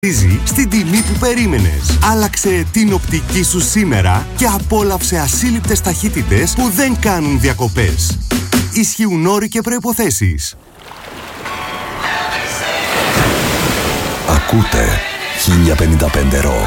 Στην τιμή που περίμενες. Άλλαξε την οπτική σου σήμερα και απόλαυσε ασύλληπτες ταχύτητες που δεν κάνουν διακοπές. Ισχύουν όροι και προϋποθέσεις. Ακούτε 1055 Rock.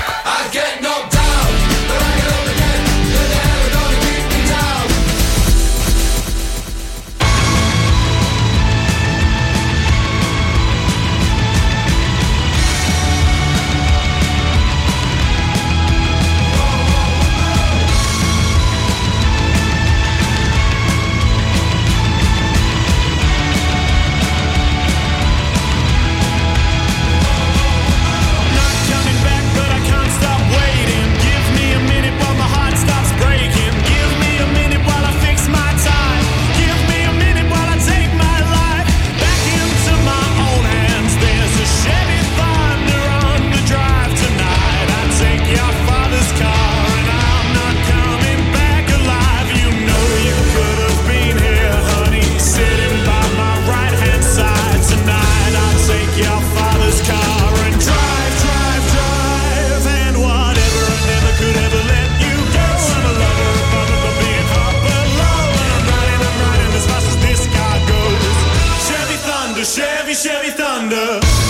Chevy Thunder.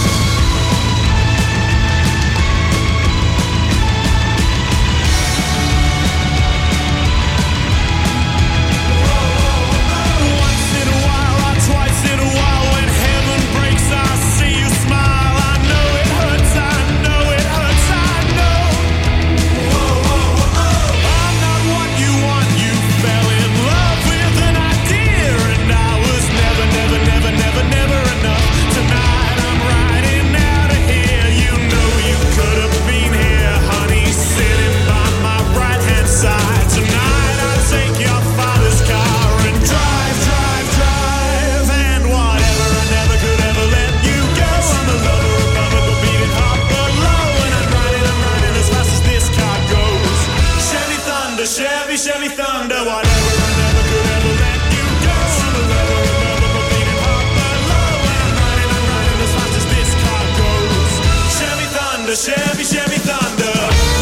Chevy Thunder, whatever I never could ever let you go. I'm a lover, but beating heart but low. When I'm riding as fast as this car goes. Chevy Thunder, Chevy Thunder.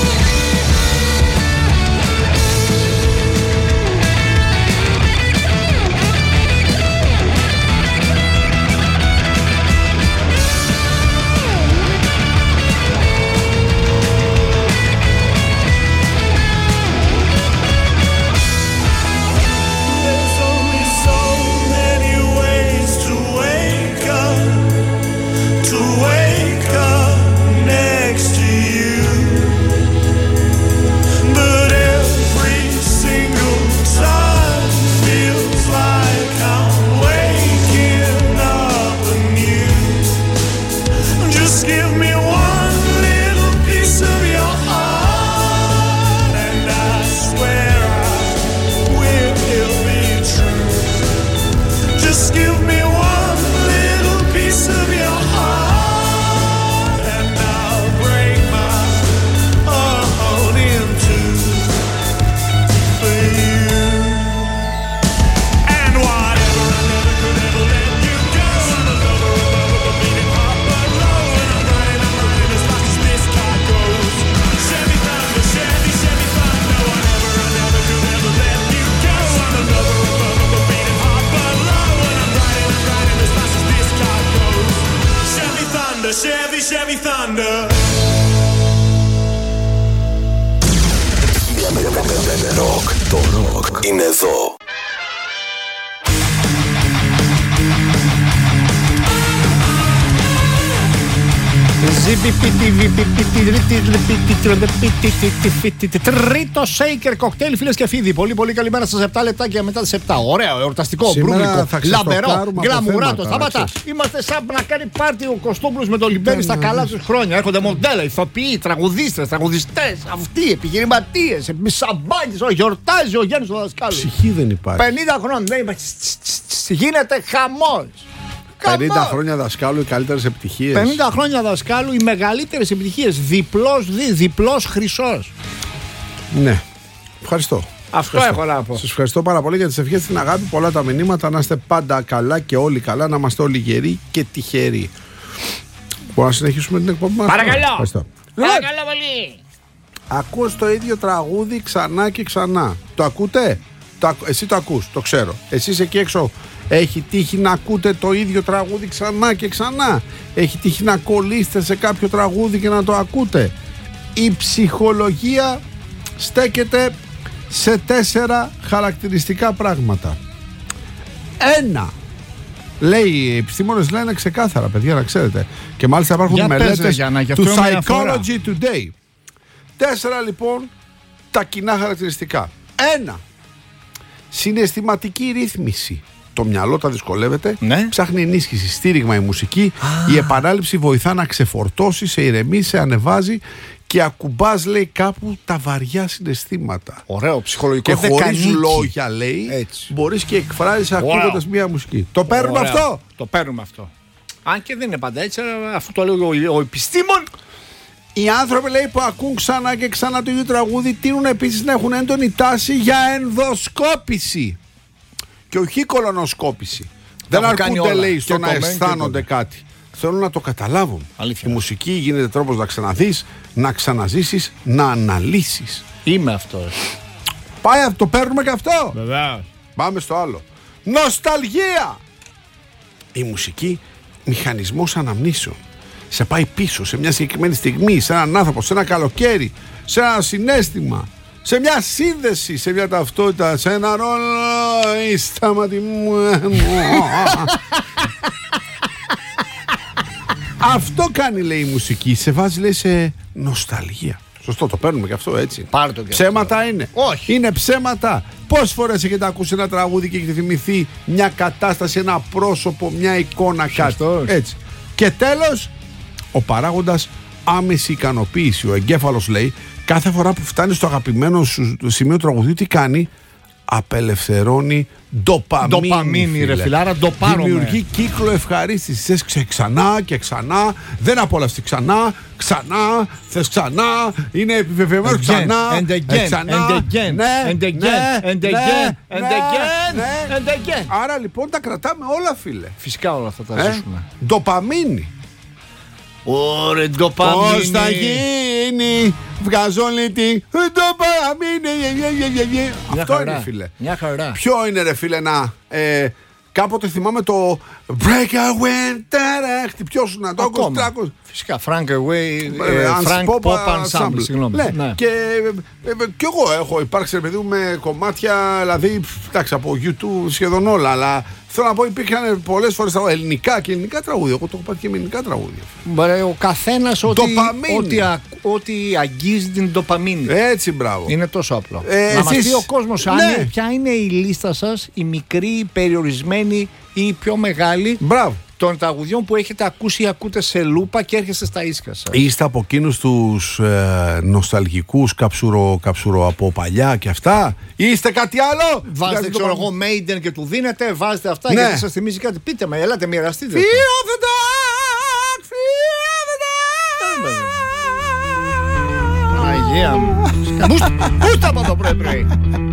Chevy Thunder. Rock, το rock είναι εδώ. Τρίτο shaker κοκτέιλ, φίλες και φίλοι. Πολύ πολύ καλημέρα σας. 7 λεπτάκια μετά τις 7. Ωραίο, εορταστικό, μπρούγλικο, λαμπερό, γκλαμουράτο. Σταματά. Είμαστε σαν να κάνει πάρτι ο Κωστόπουλος με το Λιμπέρι στα καλά τους χρόνια. Έρχονται μοντέλα, ηθοποιοί, τραγουδίστρες, τραγουδιστές, αυτοί, επιχειρηματίες, σαμπάνιες. Γιορτάζει ο Γιάννης ο δασκάλος. Ψυχή δεν υπάρχει. 50 χρόνια δεν υπάρχει. Γίνεται χαμός. 50 χρόνια δασκάλου, οι καλύτερες επιτυχίες. 50 χρόνια δασκάλου, οι μεγαλύτερες επιτυχίες. Διπλός χρυσός. Ναι. Ευχαριστώ. Αυτό έχω να πω. Σας ευχαριστώ πάρα πολύ για τις ευχές, την αγάπη, πολλά τα μηνύματα. Να είστε πάντα καλά και όλοι καλά, να είμαστε όλοι γεροί και τυχεροί. Μπορούμε να συνεχίσουμε την εκπομπή μας? Παρακαλώ πολύ. Ακούς το ίδιο τραγούδι ξανά και ξανά. Το ακούτε? Εσύ το ακούς, το ξέρω. Εσείς εκεί έξω έχει τύχει να ακούτε το ίδιο τραγούδι ξανά και ξανά? Έχει τύχει να κολλήσετε σε κάποιο τραγούδι και να το ακούτε? Η ψυχολογία στέκεται σε 4 χαρακτηριστικά πράγματα. 1. Λέει, οι επιστήμονες λένε ξεκάθαρα, παιδιά, να ξέρετε. Και μάλιστα υπάρχουν μελέτες του Psychology Today. 4 λοιπόν τα κοινά χαρακτηριστικά. 1. Συναισθηματική ρύθμιση. Το μυαλό τα δυσκολεύεται, ναι. Ψάχνει ενίσχυση, στήριγμα η μουσική. Η επανάληψη βοηθά να ξεφορτώσει, σε ηρεμεί, σε ανεβάζει και ακουμπάς, λέει, κάπου τα βαριά συναισθήματα. Ωραίο, ψυχολογικό. Και χωρίς λόγια, λέει, μπορείς και εκφράζεις ακούγοντας μια μουσική. Το παίρνουμε αυτό? Το παίρνουμε αυτό. Αν και δεν είναι πάντα έτσι, αφού το λέει ο επιστήμον. Οι άνθρωποι, λέει, που ακούν ξανά και ξανά το ίδιο τραγούδι τείνουν επίσης να έχουν έντονη τάση για ενδοσκόπηση και όχι κολονοσκόπηση. Δεν αρκούνται, λέει, στο να αισθάνονται κάτι. Θέλουν να το καταλάβουν. Αλήθεια. Η μουσική γίνεται τρόπος να ξαναδείς, να ξαναζήσεις, να αναλύσεις. Είμαι αυτός. Πάει, το παίρνουμε και αυτό. Βεβαίως. Πάμε στο άλλο. Νοσταλγία. Η μουσική, μηχανισμός αναμνήσεων. Σε πάει πίσω σε μια συγκεκριμένη στιγμή, σε έναν άνθρωπο, σε ένα καλοκαίρι, σε ένα συναίσθημα, σε μια σύνδεση, σε μια ταυτότητα, σε ένα ρόλο. Σταματή μου. Αυτό κάνει, λέει, η μουσική. Σε βάζει, λέει, σε νοσταλγία. Σωστό, το παίρνουμε και αυτό, έτσι. Πάρ' το και ψέματα αυτό. Είναι. Όχι. Είναι ψέματα. Πόσες φορές έχετε ακούσει ένα τραγούδι και έχετε θυμηθεί μια κατάσταση, ένα πρόσωπο, μια εικόνα, κάτι. Έτσι. Και τέλος, ο παράγοντας άμεση ικανοποίηση. Ο εγκέφαλος, λέει, κάθε φορά που φτάνει στο αγαπημένο σου σημείο του τραγουδιού, τι κάνει? Απελευθερώνει ντοπαμίνη, ρε φιλάρα, το πάρουμε. Δημιουργεί κύκλο ευχαρίστησης. Θες ξανά και ξανά, δεν απολαυστεί ξανά, θες ξανά, είναι επιβεβαιωμένο ξανά, and again. Άρα λοιπόν τα κρατάμε όλα, φίλε. Φυσικά όλα αυτά τα ζήσουμε. Ντοπαμίνη. Ωραία, ντοπαμίνη. Πώς θα γίνει, βγάζω λίτη, ντοπαμίνη. Αυτό είναι, φίλε. Μια χαρά. Ποιο είναι, ρε φίλε, κάποτε θυμάμαι το Breakaway. Ποιος να το ακούσει? Φυσικά, Frank Pop Ensemble. Συγγνώμη. Και εγώ έχω υπάρξει, παιδί μου, με κομμάτια, δηλαδή, εντάξει, από YouTube σχεδόν όλα, αλλά θέλω να πω, υπήρχαν πολλές φορές ελληνικά και ελληνικά τραγούδια. Εγώ το έχω πάρει και με ελληνικά τραγούδια. Ο καθένας ό,τι αγγίζει την ντοπαμίνη. Έτσι, μπράβο. Είναι τόσο απλό. Να μας πει ο κόσμος, ποια είναι η λίστα σας, η μικρή, η περιορισμένη ή η πιο μεγάλη. Μπράβο. Των τραγουδιών που έχετε ακούσει ή ακούτε σε λούπα και έρχεστε στα ίσια σας. Είστε από εκείνους τους νοσταλγικούς καψουρο από παλιά και αυτά? Είστε κάτι άλλο? Βάζετε, ξέρω εγώ, Maiden και του δίνετε, βάζετε αυτά, γιατί σας θυμίζει κάτι? Πείτε με, ελάτε, μοιραστείτε. Fear of the dark, fear of the dark. Αγία μου. Πούστα από το πρωί.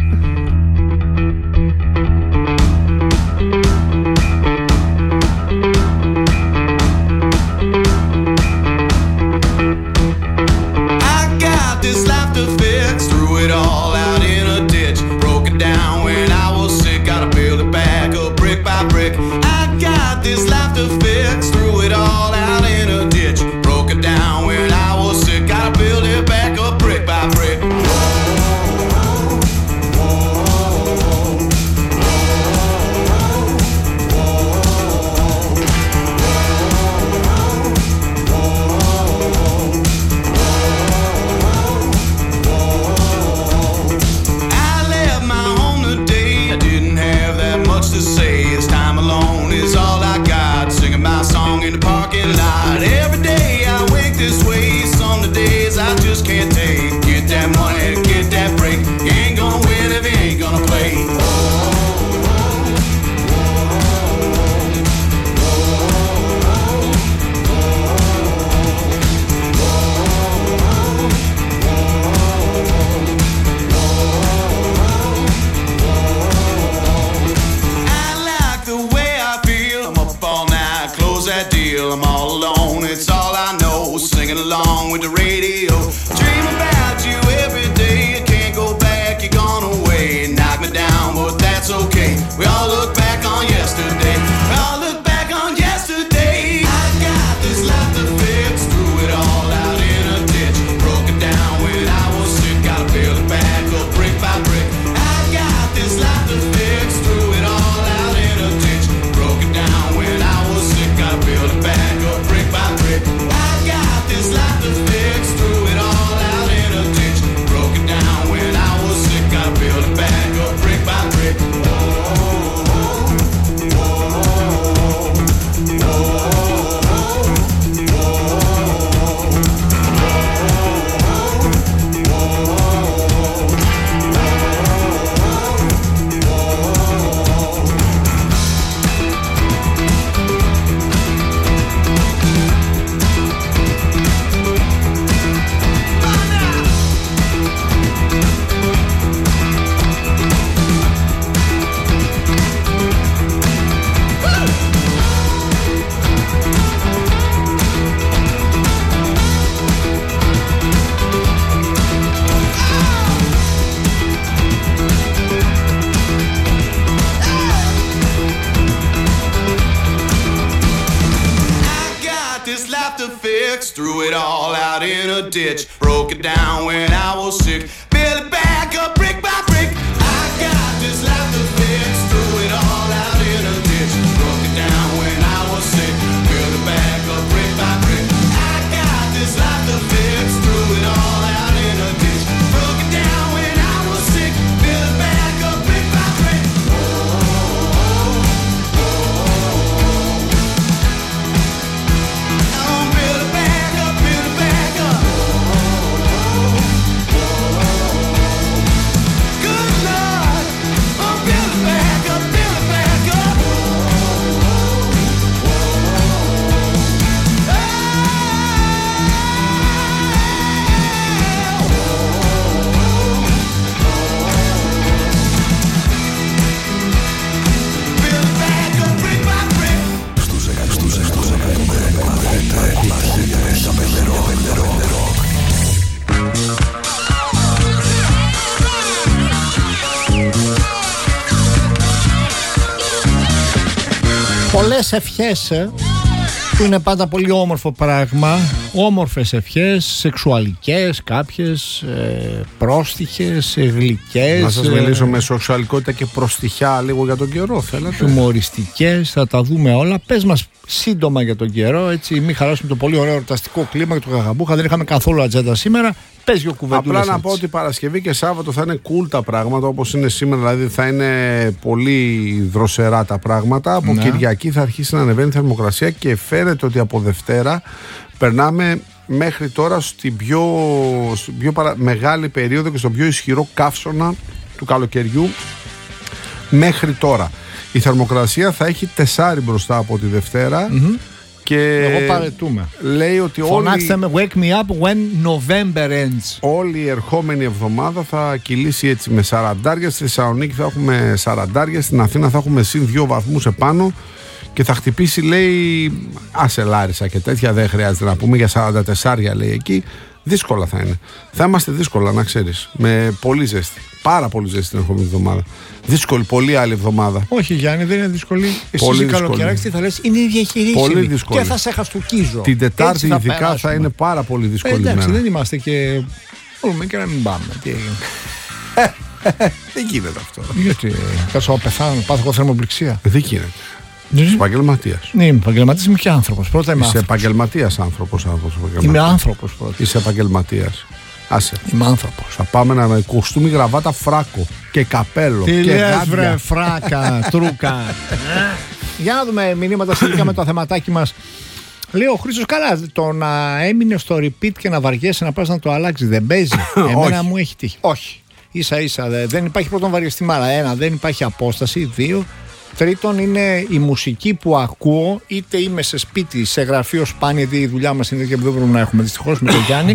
This laughter fix, threw it all out in a ditch, broke it down when I was sick, gotta build it back up brick by brick. I got this laughter fix, threw it all out in a ditch, broke it down when I was sick, gotta build it back up brick by brick. Whoa, whoa, whoa. the radio. Dream about you every day. You can't go back, you're gone away. Knock me down, but that's okay. We all look back on yesterday. We all look back on yesterday. I got this life to fix, threw it all out in a ditch. Broke it down when I was sick, gotta build it back up brick by brick. I got this life to fix, threw it all out in a ditch. Broke it down when I was sick, gotta build it back up brick by brick. I got this life to fix, threw it all out in a ditch. Broke it down when I was sick, gotta build it back up brick by brick. Threw it all out in a ditch. Broke it down when I was sick. Build it back up brick by brick. I got this life to fix. Threw it all out in a ditch. Broke it down when I was sick. Build it back up brick by brick. I got this life to fix. Threw it all out in a ditch. Broke it down when I was sick. Build it back up brick by brick. Πολλές ευχές που είναι πάντα πολύ όμορφο πράγμα. Όμορφες ευχές, σεξουαλικές, κάποιες πρόστιχες, γλυκές. Να σας μιλήσω με σεξουαλικότητα και προστιχιά λίγο για τον καιρό, θέλετε? Χιουμοριστικές, θα τα δούμε όλα. Πες μας σύντομα για τον καιρό, έτσι μην χαλάσουμε το πολύ ωραίο εορταστικό κλίμα και το γαγαμπούχα. Δεν είχαμε καθόλου ατζέντα σήμερα. Πες δύο κουβεντούλες. Απλά να πω ότι Παρασκευή και Σάββατο θα είναι cool τα πράγματα όπως είναι σήμερα, δηλαδή θα είναι πολύ δροσερά τα πράγματα. Από Κυριακή θα αρχίσει να ανεβαίνει η θερμοκρασία και φαίνεται ότι από Δευτέρα περνάμε μέχρι τώρα στην πιο μεγάλη περίοδο και στον πιο ισχυρό καύσωνα του καλοκαιριού μέχρι τώρα. Η θερμοκρασία θα έχει 4 μπροστά από τη Δευτέρα. Και εγώ παρετούμε. Λέει ότι φωνάξτε με wake me up when November ends. Όλη η ερχόμενη εβδομάδα θα κυλήσει έτσι με 40. Στη Θεσσαλονίκη θα έχουμε 40, στην Αθήνα θα έχουμε συν 2 βαθμούς επάνω και θα χτυπήσει, λέει, άσε Λάρισα και τέτοια, δεν χρειάζεται να πούμε, για 44 λέει εκεί. Δύσκολα θα είναι. Θα είμαστε δύσκολα, να ξέρεις. Με πολύ ζέστη. Πάρα πολύ ζέστη την ερχόμενη εβδομάδα. Δύσκολη, πολύ άλλη εβδομάδα. Όχι, Γιάννη, δεν είναι δύσκολη. Εσύ καλοκαιράκι τι θα λες, είναι διαχειρίσιμη. Πολύ δύσκολη. Και θα σε χαστούκίζω. Την Τετάρτη ειδικά θα είναι πάρα πολύ δύσκολη. Εντάξει, δεν είμαστε και. Μπορούμε και να μην πάμε. Τι έγινε. Δεν γίνεται αυτό. Γιατί, κάτσω να πεθάνω, πάθω εγώ θερμοπληξία. Δεν γίνεται. Είσαι επαγγελματίας. Ναι, είμαι επαγγελματίας, είμαι και άνθρωπος. Πρώτα είμαι άνθρωπος. Είσαι επαγγελματίας άνθρωπος. Είμαι άνθρωπος πρώτα. Είσαι επαγγελματίας. Άσε. Είμαι άνθρωπος. Θα πάμε να με κοστούμι, γραβάτα, φράκο και καπέλο. Τι λες βρε φράκα, τρούκα. Για να δούμε μηνύματα σχετικά με το θεματάκι μας. Λέει ο Χρήστος, καλά, το να έμεινε στο repeat και να βαριέσαι να πας να το αλλάξει δεν παίζει. Εμένα μου έχει τύχει. Όχι. Ίσα ίσα δεν υπάρχει πρώτον βαριεστημάρα. 1, δεν υπάρχει απόσταση. 2, τρίτον είναι η μουσική που ακούω, είτε είμαι σε σπίτι, σε γραφείο σπάνια, γιατί η δουλειά μας είναι και δεν μπορούμε να έχουμε δυστυχώς με τον Γιάννη.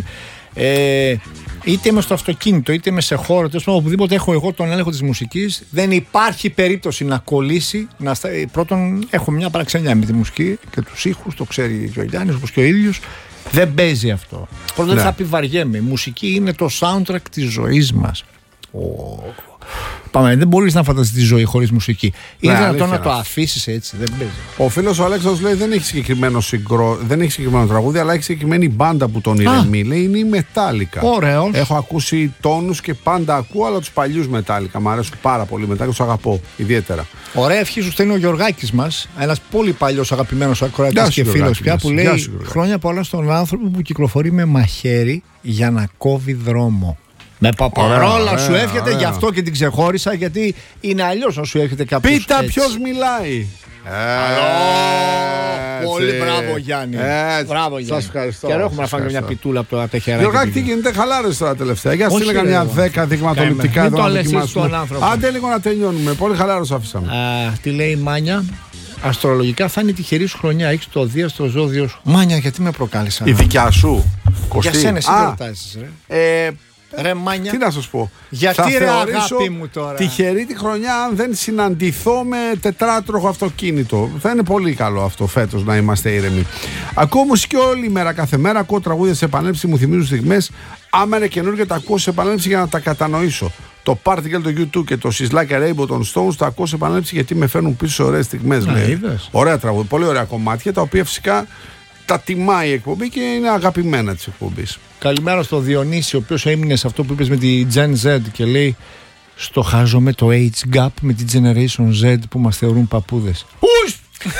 Είτε είμαι στο αυτοκίνητο, είτε είμαι σε χώρο, οπουδήποτε έχω εγώ τον έλεγχο της μουσικής, δεν υπάρχει περίπτωση να κολλήσει. Πρώτον, έχω μια παραξενιά με τη μουσική και τους ήχους, το ξέρει και ο Γιάννης, όπως και ο ίδιος. Δεν παίζει αυτό. Πρώτα δεν θα πει βαριέμαι. Η μουσική είναι το soundtrack της ζωής μας. Πάμε, δεν μπορείς να φανταστείς τη ζωή χωρίς μουσική. Είναι δυνατόν να το αφήσεις έτσι, δεν παίζει. Ο φίλος ο Αλέξανδρος λέει δεν έχει συγκεκριμένο τραγούδι, αλλά έχει συγκεκριμένη μπάντα που τον ηρεμεί. Λέει είναι η Metallica. Ωραίος. Έχω ακούσει τόνους και πάντα ακούω, αλλά τους παλιούς Metallica. Μ' αρέσουν πάρα πολύ Metallica, τους αγαπώ ιδιαίτερα. Ωραία ευχή σου στέλνει ο Γιωργάκης μας, ένας πολύ παλιός αγαπημένος ακροατής και φίλος πια, που λέει χρόνια πολλά στον άνθρωπο που κυκλοφορεί με μαχαίρι για να κόβει δρόμο. Με παπαρόλα σου εύχεται, γι' αυτό και την ξεχώρισα, γιατί είναι αλλιώς να σου έρχεται κάποιος. Πίτα ποιος μιλάει. Πολύ μπράβο Γιάννη. Μπράβο Γιάννη. Σας ευχαριστώ. Και έχουμε να φάμε μια πιτούλα από το τεχεράκι. Γιωργάκη, τι γίνεται, χαλάρωσε τώρα τελευταία. Για στείλε καμιά 10 δειγματοληπτικά εδώ να δοκιμάσουμε. Άντε λίγο να τελειώνουμε. Πολύ χαλάρωσε αφήσαμε. Τι λέει η Μάνια. Αστρολογικά θα είναι η τυχερή σου χρονιά. Έχεις το Δία στο ζώδιο σου. Μάνια, γιατί με προκάλεσαν. Η δικιά σου. Για σένα, εσύ ρωτάζεις, ρε. Ρε Μάνια. Τι να σας πω. Γιατί θα ρε αγάπη μου τώρα. Τυχερή τη χρονιά αν δεν συναντηθώ με τετράτροχο αυτοκίνητο. Θα είναι πολύ καλό αυτό φέτος να είμαστε ήρεμοι. Ακούω μουσική όλη μέρα, κάθε μέρα. Ακούω τραγούδια σε επανέλευση, μου θυμίζουν στιγμές. Άμα είναι καινούργια, τα ακούω σε επανέλευση για να τα κατανοήσω. Το Party Girl το YouTube και το She's Like a Rainbow των Stones τα ακούω σε επανέλευση γιατί με φέρνουν πίσω σε ωραίες στιγμές. Ωραία τραγούδια, πολύ ωραία κομμάτια τα οποία φυσικά τα τιμάει η εκπομπή και είναι αγαπημένα της εκπομπής. Καλημέρα στο Διονύση, ο οποίος έμεινε σε αυτό που είπες με τη Gen Z και λέει στο χάζομαι το age gap με τη Generation Z που μας θεωρούν παππούδες. Πούς!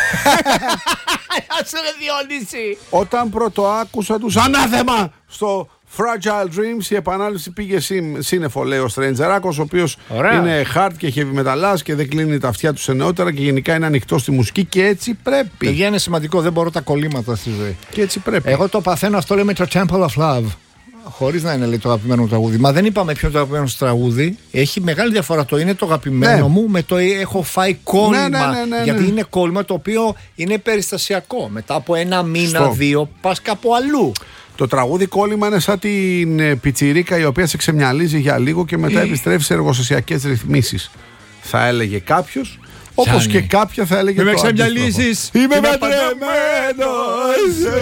Άσε ρε Διονύση! Όταν πρώτο άκουσα τους ανάθεμα στο Fragile Dreams, η επανάληψη πήγε σύννεφο, λέει ο Στρέντζεράκος, ο οποίος είναι hard και heavy metal και δεν κλείνει τα αυτιά του σε νεότερα και γενικά είναι ανοιχτό στη μουσική και έτσι πρέπει. Παιδιά, είναι σημαντικό, δεν μπορώ τα κολλήματα στη ζωή. Και έτσι πρέπει. Εγώ το παθαίνω αυτό, λέμε το Temple of Love. Χωρίς να είναι λέει, το αγαπημένο μου τραγούδι. Μα δεν είπαμε ποιο είναι το αγαπημένο σου τραγούδι. Έχει μεγάλη διαφορά. Το είναι το αγαπημένο μου με το έχω φάει κόλλημα. Γιατί είναι κόλλημα το οποίο είναι περιστασιακό. Μετά από ένα μήνα, δύο, πας κάπου αλλού. Το τραγούδι κόλλημα είναι σαν την πιτσιρίκα η οποία σε ξεμυαλίζει για λίγο και μετά επιστρέφει σε εργοστασιακές ρυθμίσεις. Θα έλεγε κάποιος, όπως και κάποια θα έλεγε. Με ξεμυαλίζεις. Είμαι παντρεμένος.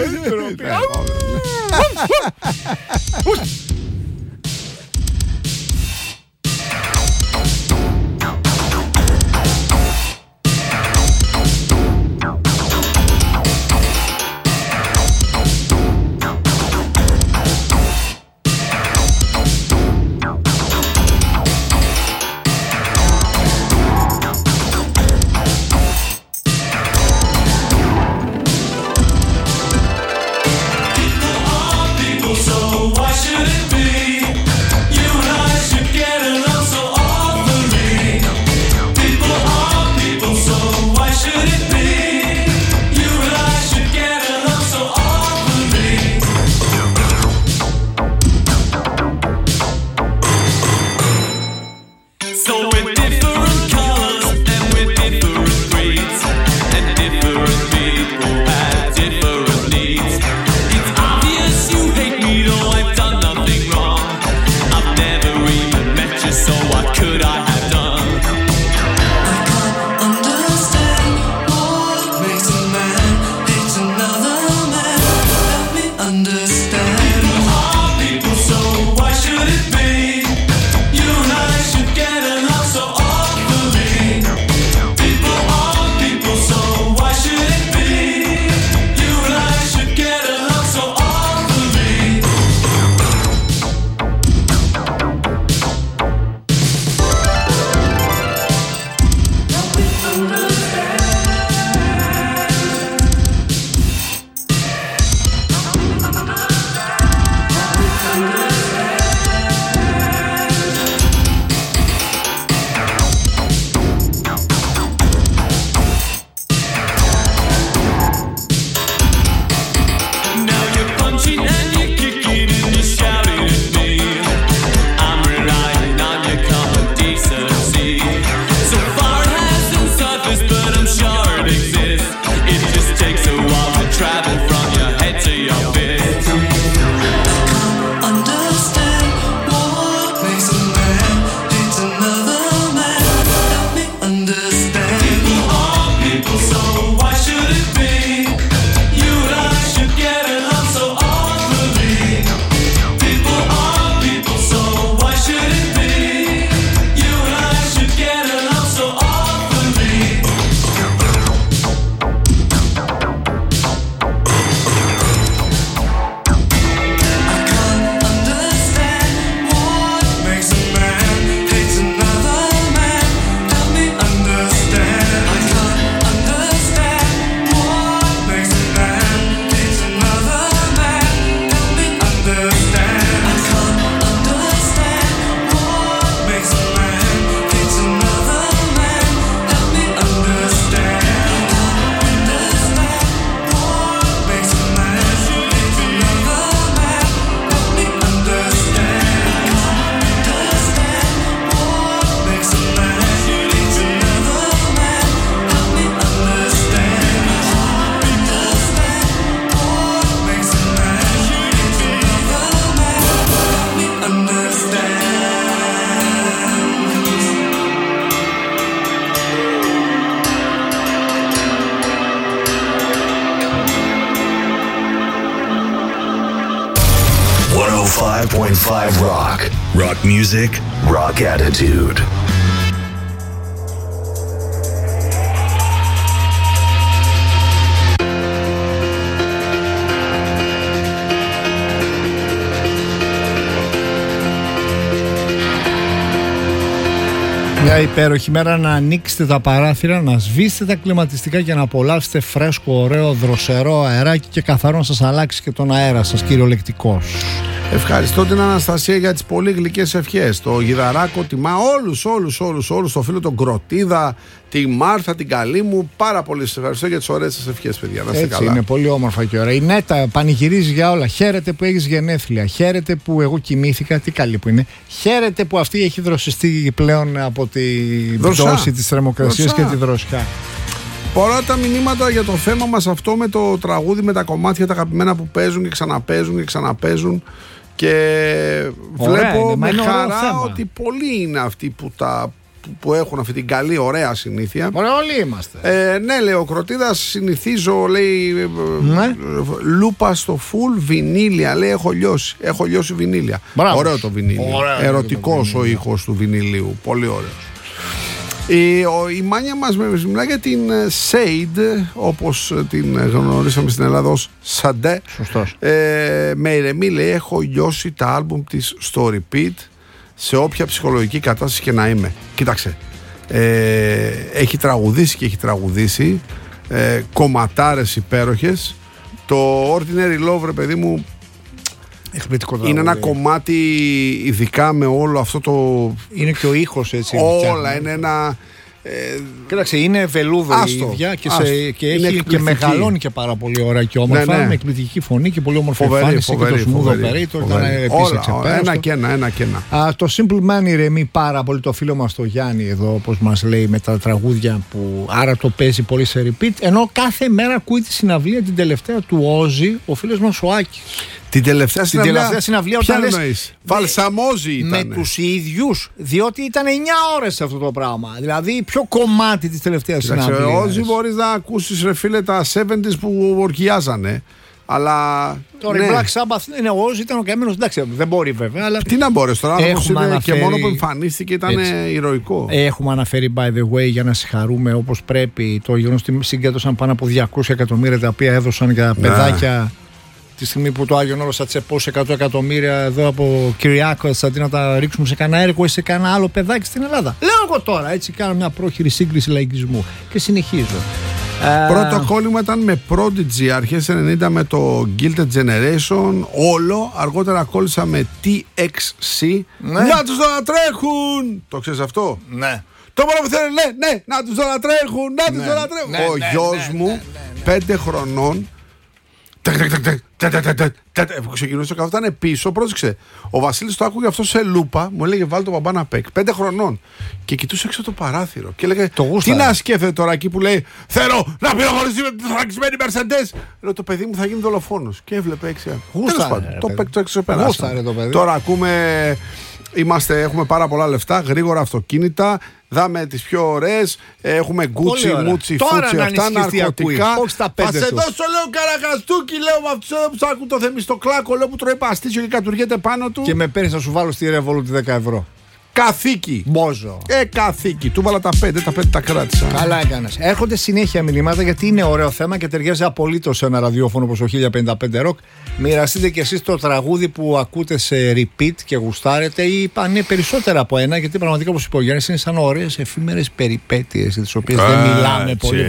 So why should it 105.5 Rock. Rock music, rock attitude. Μια υπέροχη μέρα να ανοίξετε τα παράθυρα, να σβήσετε τα κλιματιστικά και να απολαύσετε φρέσκο, ωραίο, δροσερό αεράκι και καθαρό να σας αλλάξει και τον αέρα σας κυριολεκτικός. Ευχαριστώ την Αναστασία για τις πολύ γλυκές ευχές. Το Γιδαράκο, τη όλους, το φίλο τον Κροτίδα, τη Μάρθα, την καλή μου. Πάρα πολύ σας ευχαριστώ για τις ωραίες σας ευχές, παιδιά. Να είστε καλά. Είναι πολύ όμορφα και ωραία. Η Νέτα πανηγυρίζει για όλα. Χαίρετε που έχεις γενέθλια. Χαίρετε που εγώ κοιμήθηκα. Τι καλή που είναι. Χαίρετε που αυτή έχει δροσιστεί πλέον από τη δόση της θερμοκρασίας και τη δροσιά. Πολλά τα μηνύματα για το θέμα μας αυτό με το τραγούδι, με τα κομμάτια τα αγαπημένα που παίζουν και ξαναπαίζουν και ξαναπαίζουν. Και βλέπω με χαρά ότι πολλοί είναι αυτοί που έχουν αυτή την καλή, ωραία συνήθεια. Ωραία, όλοι είμαστε. Ναι, λέει ο Κροτίδας, συνηθίζω, λέει, λούπα στο φουλ βινίλια. Λέει, έχω λιώσει βινίλια. Μπράβο. Ωραίο το βινίλιο. Ερωτικός ο ήχος του βινιλίου. Πολύ ωραίος. Η Μάνια μας μιλάει για την Shade, όπως την γνωρίσαμε στην Ελλάδα ως Σαντέ. Σωστός. Με ηρεμή, λέει, έχω λιώσει τα άλμπουμ της στο repeat σε όποια ψυχολογική κατάσταση και να είμαι. Κοίταξε, έχει τραγουδήσει και έχει τραγουδήσει κομματάρες υπέροχες. Το Ordinary Love, ρε παιδί μου, είναι ένα κομμάτι, ειδικά με όλο αυτό το... Είναι και ο ήχος έτσι. Όλα, είναι ένα... Κοίταξε, είναι βελούδο η ίδια και έχει και μεγαλώνει και πάρα πολύ ωραία και όμορφα. Με εκπληκτική φωνή και πολύ όμορφη εμφάνιση και το smooth operator ήταν επίσης εξεπέραστο. Ένα και ένα. Το Simple Man ηρεμεί πάρα πολύ το φίλο μας το Γιάννη εδώ, όπως μας λέει, με τα τραγούδια που άρα το παίζει πολύ σε repeat, ενώ κάθε μέρα ακούει τη συναυλία την τελευταία του Όζη ο φίλος μας ο Άκης. Την τελευταία συναυλία ποια εννοείς? Βαλσαμόζη ήταν. Με τους ίδιους, διότι ήταν 9 ώρες αυτό το πράγμα. Δηλαδή ποιο κομμάτι της τελευταίας συναυλίας? Όζη μπορείς να ακούσεις, ρε φίλε, τα 70's που ορκιάζανε. Αλλά. Τώρα η Black Sabbath είναι ο Όζη, ήταν ο καημένος. Εντάξει, δεν μπορεί βέβαια. Αλλά... Τι να μπορείς τώρα, και μόνο που εμφανίστηκε ήταν ηρωικό. Έχουμε αναφέρει, by the way, για να συγχαρούμε όπως πρέπει, το γεγονός ότι συγκέντρωσαν πάνω από 200 εκατομμύρια τα οποία έδωσαν για παιδάκια. Τη στιγμή που το Άγιον Όρος θα τσεπώσει 100 εκατομμύρια εδώ από Κυριάκος, αντί να τα ρίξουμε σε κανένα έργο ή σε κανένα άλλο παιδάκι στην Ελλάδα. Λέω εγώ τώρα, έτσι κάνω μια πρόχειρη σύγκριση λαϊκισμού και συνεχίζω. Πρώτο κόλλημα ήταν με Prodigy αρχές 90 με το Gilded Generation. Όλο. Αργότερα κόλλησα με TXC. Ναι. Να τους να τρέχουν! Το ξέρεις αυτό? Ναι. Το μόνο που θέλει, ναι, να τους να τρέχουν! Ο γιος μου 5 χρονών ξεκινούσε και αυτό ήταν πίσω. Πρόσεξε. Ο Βασίλης το άκουγε αυτό σε λούπα. Μου έλεγε βάλει τον μπαμπά να παίξει. 5 χρονών. Και κοιτούσε έξω το παράθυρο. Και έλεγε τι να σκέφτεται τώρα εκεί που λέει θέλω να πυροβολήσει με τη φραγισμένη Mercedes. Λέω το παιδί μου θα γίνει δολοφόνος. Και έβλεπε 6 χρόνια. Το παίξει έξω πέρα. Τώρα ακούμε. Έχουμε πάρα πολλά λεφτά, γρήγορα αυτοκίνητα, δάμε τις πιο ωραίες, έχουμε γκούτσι, μούτσι, φούτσι, αυτά ναρκωτικά. Θα σε δώσω, λέω, καραγαστούκι, λέω, με αυτούς εδώ που θα ακούν το Θεμιστοκλάκο, λέω, που τρώει παστίτσιο και κατουργέται πάνω του. Και με παίρνεις να σου βάλω στη Revolut 10 ευρώ. Καθήκη. Μπόζο. Καθήκη. Του βάλα τα 5, τα 5 τα κράτησα. Καλά έκανες. Έρχονται συνέχεια μηνύματα γιατί είναι ωραίο θέμα και ταιριάζει απολύτως σε ένα ραδιόφωνο όπως ο 1055 Rock. Μοιραστείτε κι εσείς το τραγούδι που ακούτε σε repeat και γουστάρετε ή είναι περισσότερα από ένα, γιατί πραγματικά όπως είπε ο Γιάννης είναι σαν ωραίες εφήμερες περιπέτειες τις οποίες δεν μιλάμε πολύ.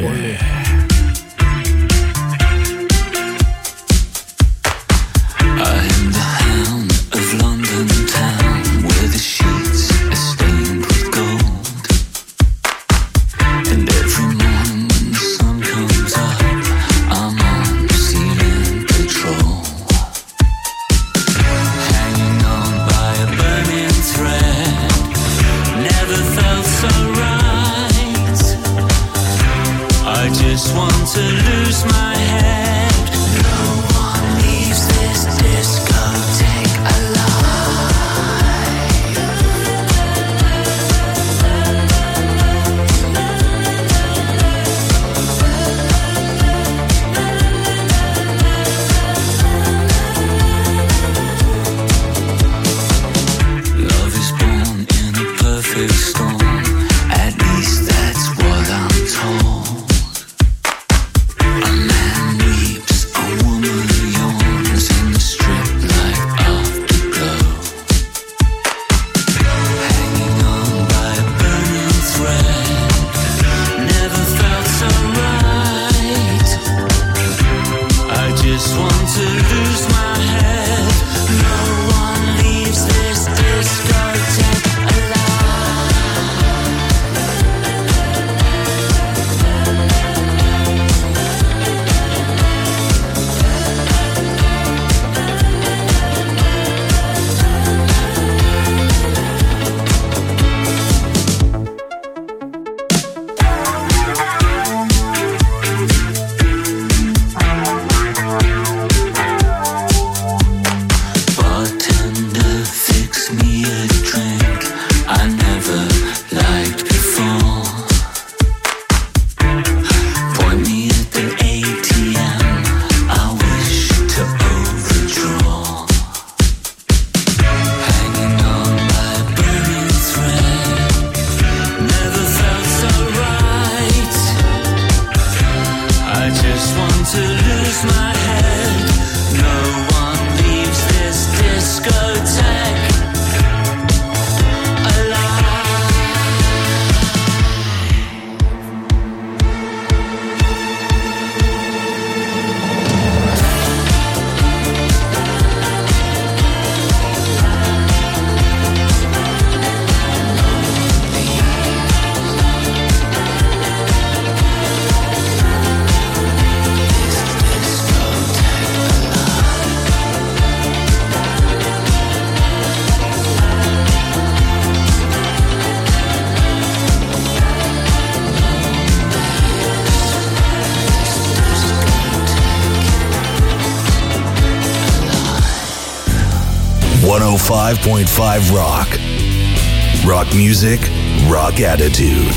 105.5 Rock. Rock music, rock attitude.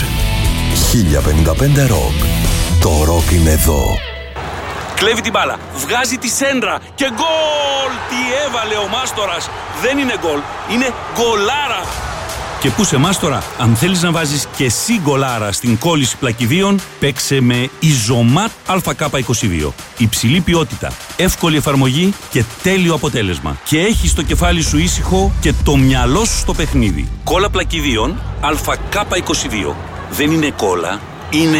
1055 Rock. Το rock είναι εδώ. Κλέβει την μπάλα, βγάζει τη σέντρα και γκολ! Τι έβαλε ο Μάστορας. Δεν είναι γκολ, είναι γκολάρα. Και πού σε Μάστορα, αν θέλεις να βάζεις και εσύ γκολάρα στην κόλληση πλακιδίων, παίξε με Ιζωμάτ ΑΚ22. Υψηλή ποιότητα, εύκολη εφαρμογή και τέλειο αποτέλεσμα. Και έχεις το κεφάλι σου ήσυχο και το μυαλό σου στο παιχνίδι. Κόλλα πλακιδίων ΑΚ22. Δεν είναι κόλλα, είναι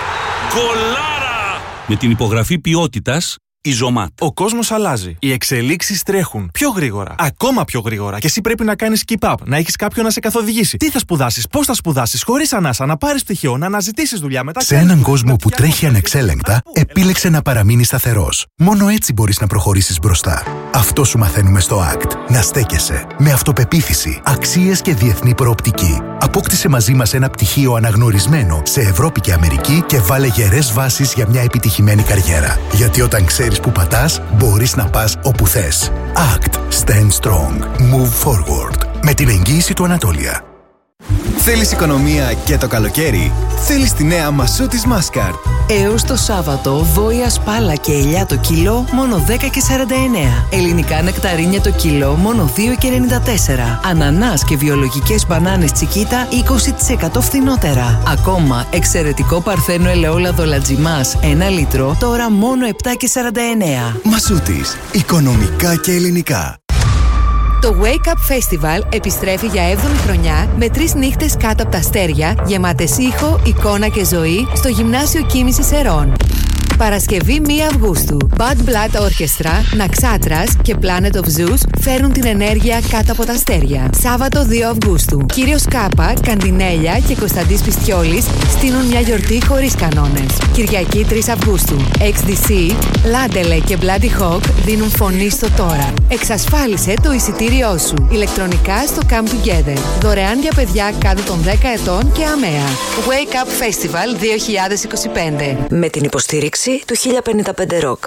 γκολάρα! Με την υπογραφή ποιότητας Ιζωμάτ. Ο κόσμος αλλάζει. Οι εξελίξεις τρέχουν πιο γρήγορα. Ακόμα πιο γρήγορα. Και εσύ πρέπει να κάνεις keep up. Να έχεις κάποιον να σε καθοδηγήσει. Τι θα σπουδάσεις, πώς θα σπουδάσεις, χωρίς ανάσα, να πάρεις πτυχίο, να αναζητήσεις δουλειά μετά. Σε έναν κόσμο που τρέχει ανεξέλεγκτα, επίλεξε να παραμείνει σταθερός. Μόνο έτσι μπορείς να προχωρήσεις μπροστά. Αυτό σου μαθαίνουμε στο ACT. Να στέκεσαι. Με αυτοπεποίθηση, αξίες και διεθνή προοπτική. Απόκτησε μαζί μας ένα πτυχίο αναγνωρισμένο σε Ευρώπη και Αμερική και βάλε γερές βάσεις για μια επιτυχημένη καριέρα. Γιατί όταν ξέρεις που πατάς, μπορείς να πας όπου θες. ACT. Stand strong. Move forward. Με την εγγύηση του Ανατόλια. Θέλεις οικονομία και το καλοκαίρι? Θέλεις τη νέα Μασούτης Μάσκαρτ. Έως το Σάββατο, βόηα σπάλα και ελιά το κιλό μόνο 10,49. Ελληνικά νεκταρίνια το κιλό μόνο 2,94. Ανανάς και βιολογικές μπανάνες Τσικίτα 20% φθηνότερα. Ακόμα εξαιρετικό παρθένο ελαιόλαδο Λατζιμάς 1 λίτρο τώρα μόνο 7,49. Μασούτης. Οικονομικά και ελληνικά. Το Wake Up Festival επιστρέφει για 7η χρονιά με 3 νύχτες κάτω από τα αστέρια, γεμάτες ήχο, εικόνα και ζωή στο Γυμνάσιο Κίνησης Ερών. Παρασκευή 1 Αυγούστου. Bad Blood Orchestra, Naxatras και Planet of Zeus φέρνουν την ενέργεια κάτω από τα αστέρια. Σάββατο 2 Αυγούστου. Κύριος Κάπα, Καντινέλια και Κωνσταντής Πιστιόλης στείνουν μια γιορτή χωρίς κανόνες. Κυριακή 3 Αυγούστου. XDC, Λάντελε και Bloody Hawk δίνουν φωνή στο τώρα. Εξασφάλισε το εισιτήριό σου. Ηλεκτρονικά στο Come Together. Δωρεάν για παιδιά κάτω των 10 ετών και ΑΜΕΑ. Wake Up Festival 2025. Με την υποστήριξη του 1055 Rock.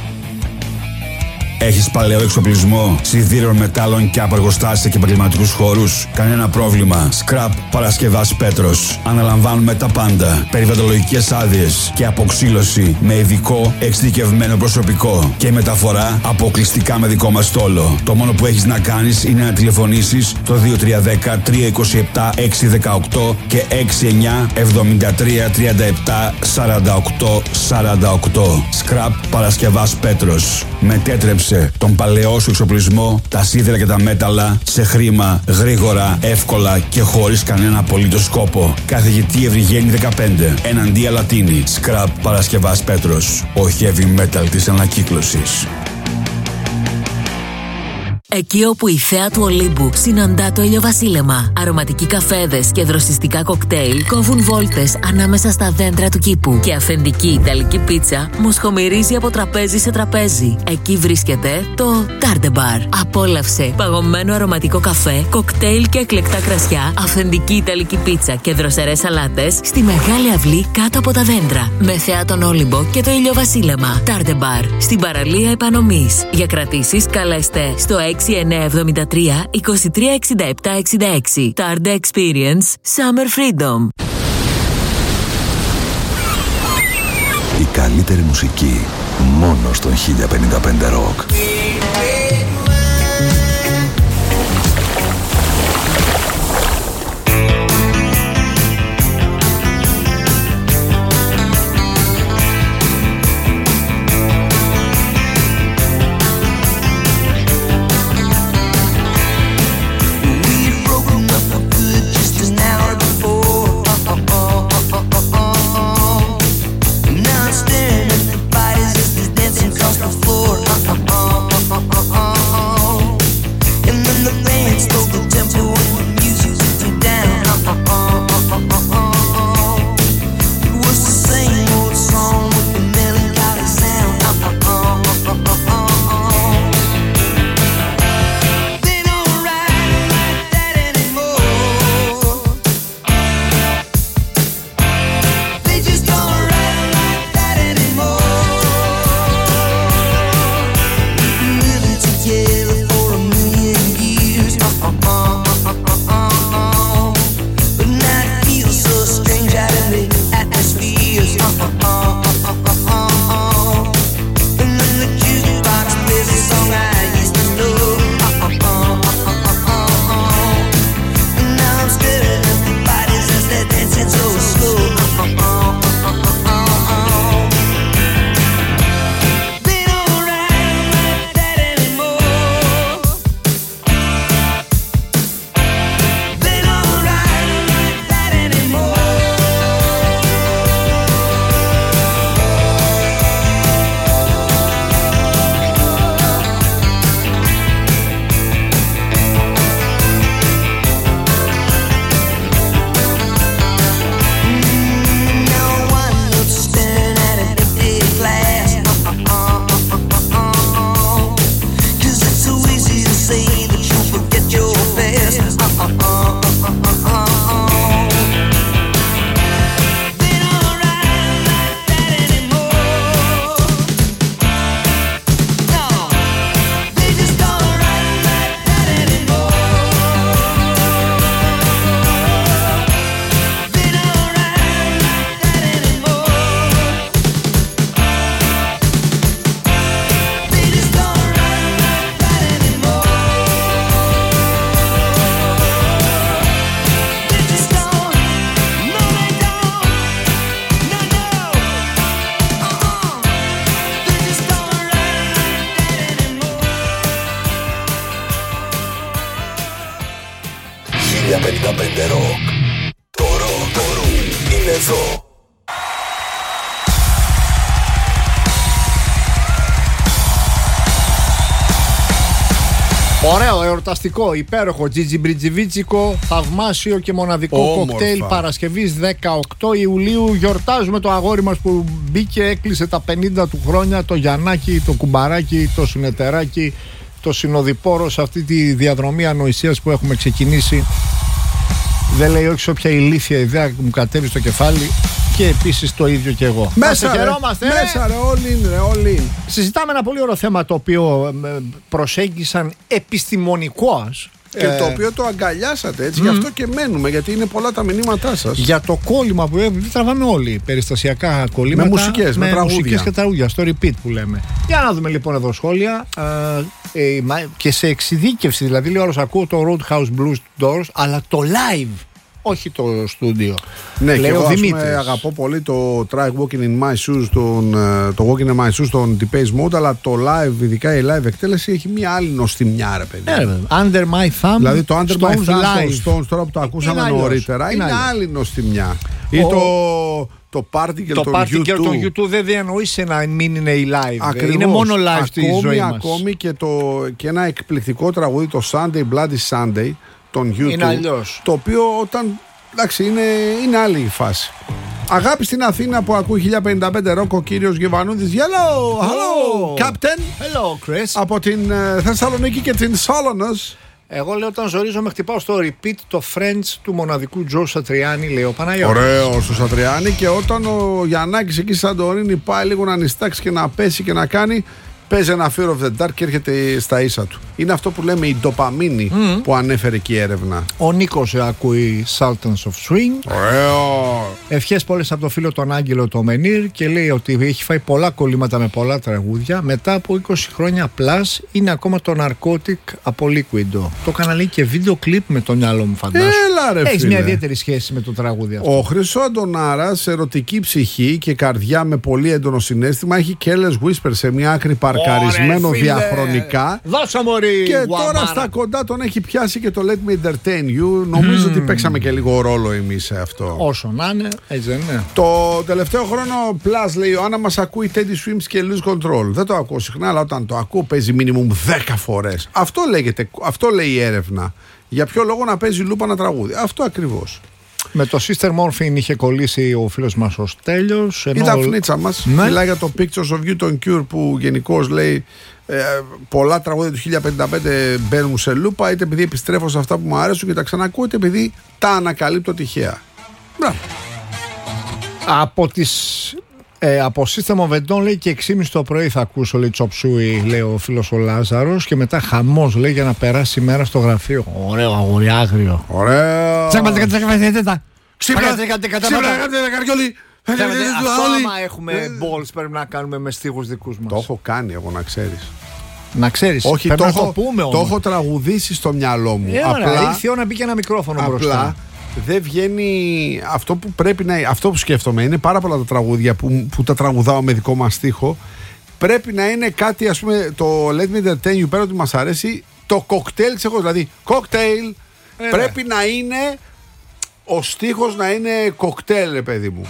Έχεις παλαιό εξοπλισμό, σιδήρων, μετάλλων και από εργοστάσια και επαγγελματικούς χώρους? Κανένα πρόβλημα. Scrap Παρασκευάς Πέτρος. Αναλαμβάνουμε τα πάντα. Περιβαλλοντολογικές άδειες και αποξύλωση με ειδικό εξειδικευμένο προσωπικό και μεταφορά αποκλειστικά με δικό μας στόλο. Το μόνο που έχεις να κάνεις είναι να τηλεφωνήσεις το 2310 327 618 και 69 73 37 48 48. Scrap Παρασκευάς Πέτρος. Μετέτρεψε τον παλαιό σου εξοπλισμό, τα σίδερα και τα μέταλλα σε χρήμα, γρήγορα, εύκολα και χωρίς κανένα απολύτως κόπο. Καθηγητή Ευρυγένη 15, εναντία Λατίνη. Scrap Παρασκευάς Πέτρος. Ο heavy metal της ανακύκλωσης. Εκεί όπου η θέα του Ολύμπου συναντά το ηλιοβασίλεμα, αρωματικοί καφέδες και δροσιστικά κοκτέιλ κόβουν βόλτες ανάμεσα στα δέντρα του κήπου και αυθεντική ιταλική πίτσα μοσχομυρίζει από τραπέζι σε τραπέζι. Εκεί βρίσκεται το Tarde Bar. Απόλαυσε παγωμένο αρωματικό καφέ, κοκτέιλ και εκλεκτά κρασιά, αυθεντική ιταλική πίτσα και δροσερές σαλάτες στη μεγάλη αυλή κάτω από τα δέντρα. Με θέα τον Όλυμπο και το ηλιοβασίλεμα. Tarde Bar στην παραλία Επανομής. Για κρατήσεις καλέστε στο 6973 236766. Tarde Experience Summer Freedom. Η καλύτερη μουσική μόνο στον 1055 Rock. Ωραίο, εορταστικό, υπέροχο, τζιτζιμπριτζιβίτσικο, θαυμάσιο και μοναδικό κοκτέιλ Παρασκευής 18 Ιουλίου. Γιορτάζουμε το αγόρι μας που μπήκε, έκλεισε τα 50 του χρόνια, το Γιαννάκι, το κουμπαράκι, το συνεταιράκι, το συνοδοιπόρο σε αυτή τη διαδρομή ανοησίας που έχουμε ξεκινήσει. Δεν λέει όχι σε όποια ηλίθια ιδέα μου κατέβει στο κεφάλι. Και επίσης το ίδιο και εγώ. Μέσα χαιρόμαστε, μέσα ρε, όλοι. Συζητάμε ένα πολύ ωραίο θέμα το οποίο προσέγγισαν επιστημονικώς. Και το οποίο το αγκαλιάσατε έτσι, γι' αυτό και μένουμε, γιατί είναι πολλά τα μηνύματά σας. Για το κόλλημα που τραβάμε όλοι, περιστασιακά κολλήματα. Με μουσικές, με τραγούδια. Μουσικές και τραγούδια, στο repeat που λέμε. Για να δούμε λοιπόν εδώ σχόλια. Και σε εξειδίκευση, δηλαδή λέει όλος ακούω το Roadhouse Blues Doors, αλλά το live. Όχι το στούντιο. Ναι, και εγώ αγαπώ πολύ το Try Walking in My Shoes, το Walking in My Shoes, τον Depeche Mode, αλλά το live, ειδικά η live εκτέλεση, έχει μία άλλη νοστιμιά, ρε παιδί. Under My Thumb. Δηλαδή το Under My Thumb των Stones, τώρα που το ακούσαμε νωρίτερα, είναι άλλη νοστιμιά. Ή το Party και το Party και τον YouTube δεν διανοείσαι να μην είναι η live. Ακριβώς. Είναι μόνο live στη ζωή μας. Ακόμη και ένα εκπληκτικό τραγούδι, το Sunday Bloody Sunday, τον YouTube, είναι αλλιώς. Το οποίο όταν. Εντάξει, είναι άλλη η φάση. Αγάπη στην Αθήνα που ακούει 1055 ροκ, ο κύριος Γεβανούδης. Hello, Captain. Hello, Chris. Από την Θεσσαλονίκη και την Σόλωνος. Εγώ λέω όταν ζορίζομαι χτυπάω στο repeat το Friends του μοναδικού Τζο Σατριάνη, λέει ο Παναγιώτης. Ωραίο ο Σατριάνη, και όταν ο Γιαννάκης εκεί στη Σαντορίνη πάει λίγο να νηστάξει και να πέσει και να κάνει, παίζει ένα Fear of the Dark και έρχεται στα ίσα του. Είναι αυτό που λέμε η ντοπαμίνη που ανέφερε και η έρευνα. Ο Νίκος ακούει Sultans of Swing. Ωραίο. Ευχές πολλές από το φίλο τον Άγγελο το Μενίρ και λέει ότι έχει φάει πολλά κολλήματα με πολλά τραγούδια. Μετά από 20 χρόνια plus είναι ακόμα το Narcotic από Liquido. Το καναλεί και βίντεο κλιπ με το μυαλό μου, φαντάζομαι. Έχεις μια ιδιαίτερη σχέση με το τραγούδι αυτό. Ο Χρυσό Αντωνάρας, ερωτική ψυχή και καρδιά με πολύ έντονο συναίσθημα, έχει Careless Whisper σε μια άκρη παρκαρισμένο διαχρονικά. Δώσα μωρή. Και τώρα στα κοντά τον έχει πιάσει και το Let Me Entertain You. Νομίζω ότι παίξαμε και λίγο ρόλο εμείς σε αυτό. Όσο να είναι, έτσι δεν είναι. Το τελευταίο χρόνο Plus, λέει ο Άννα, μας ακούει Teddy Swims και Lose Control. Δεν το ακούω συχνά, αλλά όταν το ακούω παίζει minimum 10 φορές. Αυτό λέει η έρευνα. Για ποιο λόγο να παίζει λούπα ένα τραγούδι. Αυτό ακριβώς. Με το Sister Morphine είχε κολλήσει ο φίλος μας ο Στέλιος. Η Δαφνίτσα μας μιλάει για το Pictures of You, τον Cure, που γενικώς λέει πολλά τραγούδια του 1055 μπαίνουν σε λούπα, είτε επειδή επιστρέφω σε αυτά που μου αρέσουν και τα ξανακούω, είτε επειδή τα ανακαλύπτω τυχαία. Μπράβο. Από System of a Down λέει και 6.30 το πρωί θα ακούσω, λέει Τσοψούι, λέει ο φίλος ο Λάζαρος, και μετά χαμός, λέει, για να περάσει η μέρα στο γραφείο. Ωραίο, αγοριάγριο. Ωραίο. Ξύπνα, άμα έχουμε balls πρέπει να κάνουμε με στίχους δικούς μας. Το έχω κάνει εγώ, να ξέρεις. Να ξέρεις, όχι, πρέπει να το πούμε όμως. Το έχω τραγουδήσει στο μυαλό μου. Απλά ήρθε να μπει και ένα μικρόφωνο μπροστά. Δεν βγαίνει αυτό που πρέπει να. Αυτό που σκέφτομαι είναι πάρα πολλά τα τραγούδια που τα τραγουδάω με δικό μας στίχο. Πρέπει να είναι κάτι, ας πούμε, το Let Me Entertain You, πέρα ότι μας αρέσει, το κοκτέιλ, ξέρω, δηλαδή κοκτέιλ πρέπει να είναι. Ο στίχος να είναι κοκτέιλ, ρε παιδί μου.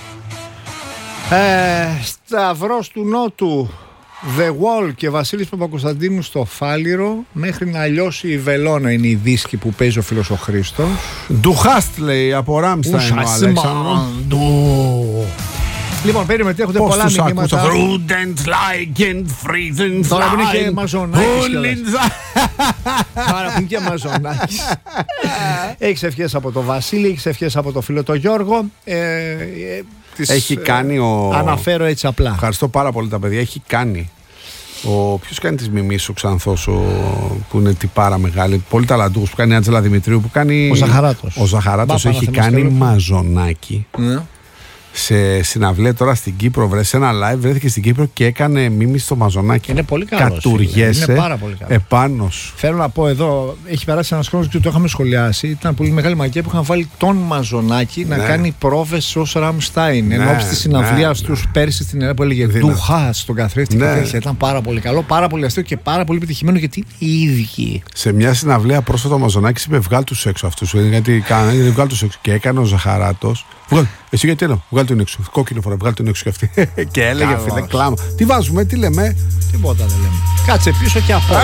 Σταυρός του Νότου, The Wall και Βασίλης Παπακοσταντίνου στο Φάληρο, μέχρι να λιώσει η βελόνα, είναι η δίσκη που παίζει ο φίλος ο Χρήστος. Ντουχάστ, λέει, από Ράμσταϊν ο Αλέξανδρος. Λοιπόν, περίμενε, έχετε πολλά μηνύματα. Rudens like and freezing. Τώρα που είναι και Μαζονάκης. Τώρα που είναι και Μαζονάκης. Έχεις ευχές από τον Βασίλη, έχεις ευχές από το φίλο τον Γιώργο. Έχει κάνει ο... Αναφέρω έτσι απλά. Ευχαριστώ πάρα πολύ τα παιδιά. Έχει κάνει ποιος κάνει τις μιμήσεις, ο Ξανθός, που είναι τυπάρα μεγάλη, πολύ ταλαντούχος, που κάνει η Άντζελα Δημητρίου, που κάνει... Ο Ζαχαράτος έχει κάνει Μαζονάκι. Ναι. Σε συναυλία τώρα στην Κύπρο, σε ένα live βρέθηκε στην Κύπρο και έκανε μίμηση στο Μαζονάκι. Είναι πολύ καλός. Κατουργέσαι. Είναι πάρα πολύ καλός. Επάνω σου. Θέλω να πω εδώ, έχει περάσει ένας χρόνος και το είχαμε σχολιάσει. Ήταν πολύ μεγάλη μαγεία που είχαν βάλει τον Μαζονάκι να κάνει πρόβες ως Ραμστάιν. Εν ώψη της συναυλίας τους πέρσι στην Ελλάδα που έλεγε Ντουχά στον καθρέφτη. Ήταν πάρα πολύ καλό, πάρα πολύ αστείο και πάρα πολύ επιτυχημένο γιατί είναι οι ίδιοι. Σε μια συναυλία πρόσφατα ο Μαζονάκης είπε: βγάλ τους έξω αυτούς. Γιατί βγάλ τους έξω. Και έκανε ο Ζαχαράτος. Εσύ γιατί λέω, βγάλει τον έξω. Κόκκινο φορά, βγάλει τον έξω και αυτή. Και έλεγε φίλε, κλάμα. Τι βάζουμε, τι λέμε. Τίποτα δεν λέμε. Κάτσε πίσω και από.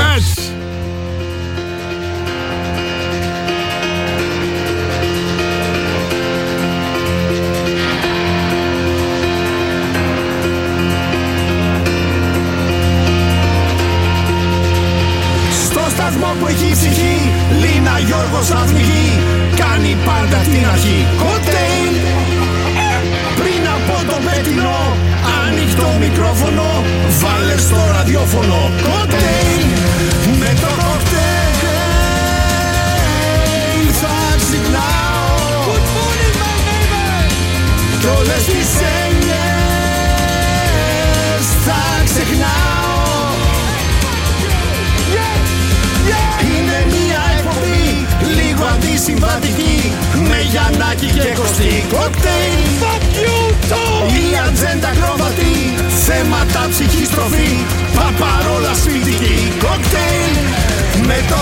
Στο σταθμό που έχει ψυχή, Λίνα Γιώργος Αθμιγή, κάνει πάντα την αρχή. Κοκτέιλ. Πριν από το πέτεινο, ανοιχτό μικρόφωνο, βάλε στο ραδιόφωνο. Κοκτέιλ. Με το κοκτέιλ θα ξυπνάω. Κι όλες τις έννοιες θα ξεχνάω. Είναι μια εκπομπή λίγο αντισυμβατική, με Γιαννάκη και Κωστή. Κοκτέιλ, fuck you, η ατζέντα κροβατή, θέματα ψυχής τροφή, παπαρόλα σπιτική. Κοκτέιλ, με το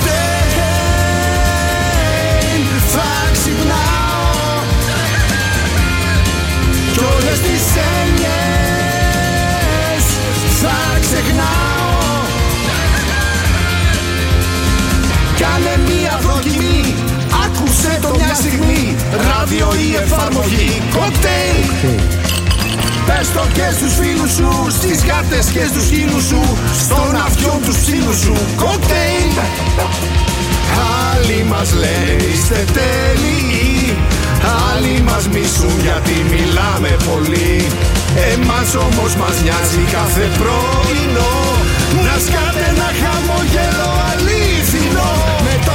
κοκτέιλ θα ξυπνάω. Κι όλες τις έννοιες θα ξεχνάω. Κάνε μία δοκιμή, άκουσε το μια στιγμή, ράδιο ή εφαρμογή. Κοκτέιλ. Πες το και στους φίλους σου, στις γάτες και στους χείλους σου, στον αυτιόν τους ψήλους σου. Κοκτέιλ. Άλλοι μας λένε είστε τέλειοι, άλλοι μας μισούν γιατί μιλάμε πολύ. Εμάς όμως μας νοιάζει κάθε πρωινό να σκάτε ένα χαμόγελο αλήθινο. Με το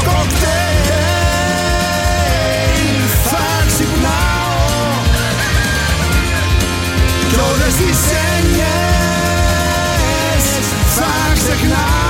κοκτέιλ θα ξυπνάω. Κι όλες τις έννοιες θα ξεχνάω.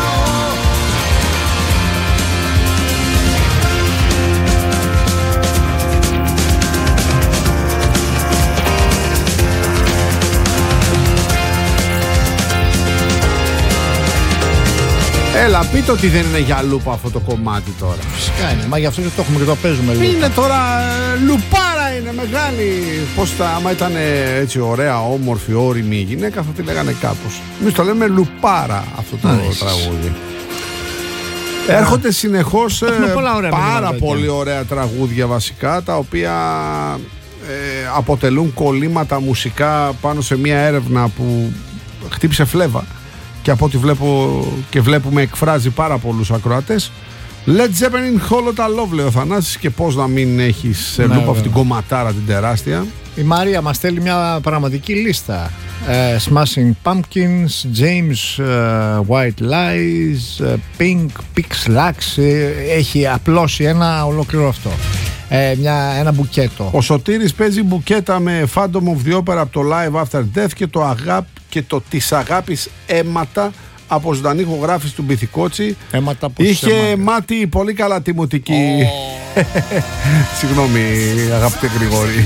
Έλα, πείτε ότι δεν είναι για λούπα αυτό το κομμάτι τώρα. Φυσικά είναι, μα γι' αυτό και το έχουμε και το παίζουμε λίγο. Είναι τώρα, λουπάρα είναι μεγάλη. Πώς άμα ήταν έτσι ωραία, όμορφη, όρημη η γυναίκα, θα τη λέγανε κάπως. Εμείς το λέμε λουπάρα αυτό το τραγούδι. Έρχονται συνεχώς πάρα πολύ ωραία τραγούδια βασικά, τα οποία αποτελούν κολλήματα μουσικά πάνω σε μια έρευνα που χτύπησε φλέβα. Και από ό,τι βλέπω και βλέπουμε εκφράζει πάρα πολλούς ακροατές. Led Zeppelin, Hollow τα Love, λέει ο Θανάσης, και πώς να μην έχεις σε λούπα αυτή την κομματάρα την τεράστια. Η Μαρία μας στέλνει μια πραγματική λίστα. Smashing Pumpkins, James White Lies, Pink, Pix Lux. Έχει απλώσει ένα ολόκληρο αυτό. Ένα μπουκέτο. Ο Σωτήρης παίζει μπουκέτα με Phantom of the Opera από το Live After Death και το της αγάπης αίματα από ζωντανή ηχογράφηση του Μπιθικότσι. Είχε μάτι πολύ καλά τη μουτική. Συγγνώμη αγαπητέ Γρηγόρη.